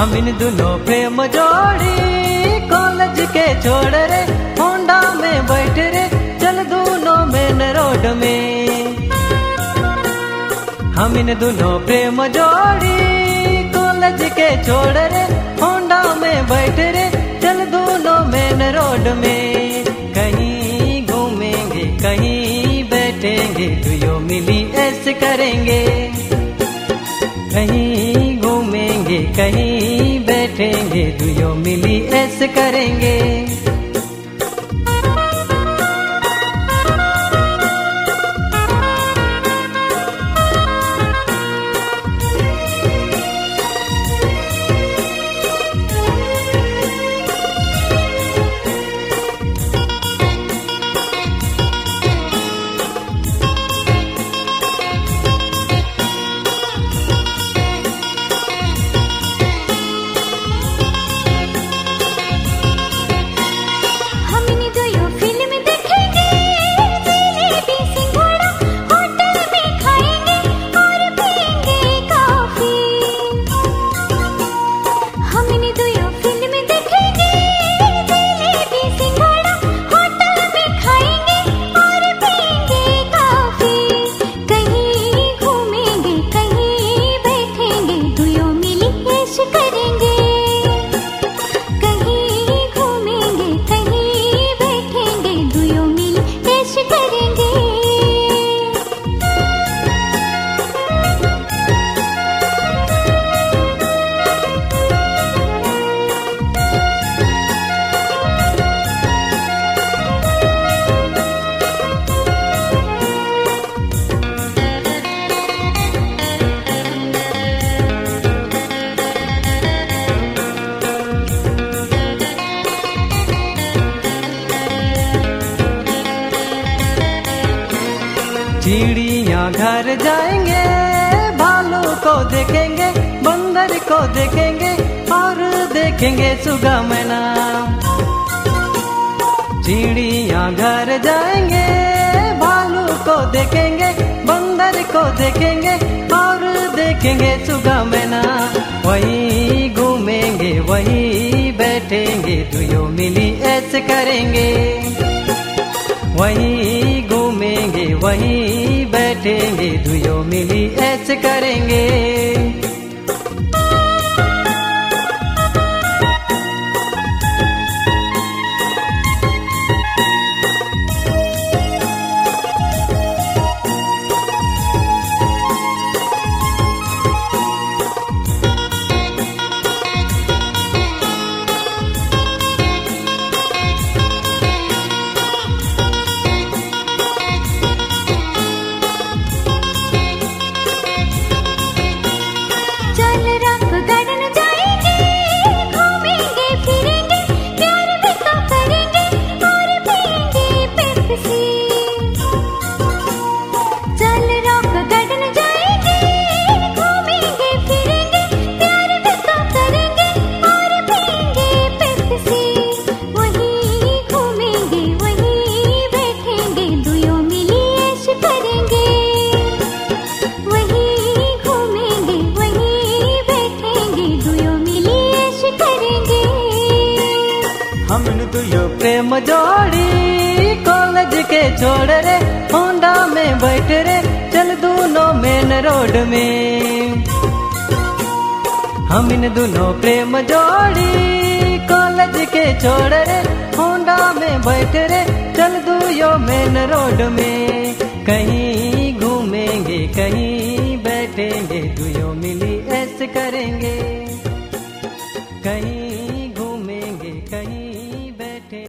हम इन दोनों प्रेम जोड़ी कॉलेज के छोड़ रे, होंडा में बैठ रे, चल दोनों मेन रोड में। हम इन दोनों प्रेम जोड़ी कॉलेज के छोड़ रे, होंडा में बैठ रे, चल दोनों मेन रोड में। कहीं घूमेंगे कहीं बैठेंगे, दुयो मिली ऐसे करेंगे। कहीं घूमेंगे कहीं बैठेंगे, दुयो मिली ऐसे करेंगे। चिड़िया घर जाएंगे, भालू को देखेंगे, बंदर को देखेंगे और देखेंगे सुगा मैना। चिड़िया घर जाएंगे, भालू को देखेंगे, बंदर को देखेंगे और देखेंगे सुगा मैना। वहीं घूमेंगे वहीं बैठेंगे, दुयो मिली ऐसे करेंगे। वहीं घूमेंगे वहीं बैठेंगे, दुयो मिली ऐसे करेंगे। हम दुयो प्रेम जोड़ी कॉलेज के छोड़ रे, होंडा में बैठ रे, चल दोनों मेन रोड में। हम इन दोनों प्रेम जोड़ी कॉलेज के छोड़ रे, होंडा में बैठ रे, चल दुयो मेन रोड में। कहीं